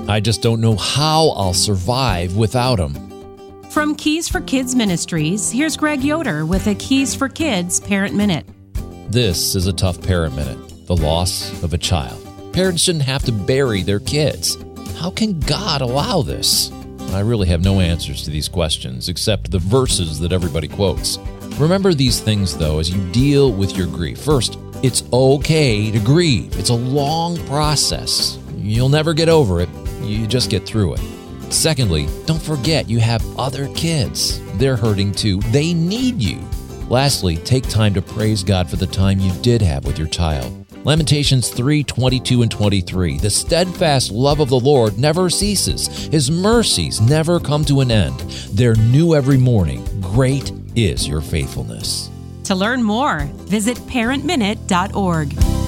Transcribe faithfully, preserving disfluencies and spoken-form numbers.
I just don't know how I'll survive without him. From Keys for Kids Ministries, here's Greg Yoder with a Keys for Kids Parent Minute. This is a tough parent minute, the loss of a child. Parents shouldn't have to bury their kids. How can God allow this? I really have no answers to these questions except the verses that everybody quotes. Remember these things, though, as you deal with your grief. First, it's okay to grieve. It's a long process. You'll never get over it. You just get through it. Secondly, don't forget you have other kids. They're hurting too. They need you. Lastly, take time to praise God for the time you did have with your child. Lamentations three, twenty-two and twenty-three. The steadfast love of the Lord never ceases. His mercies never come to an end. They're new every morning. Great is your faithfulness. To learn more, visit parent minute dot org.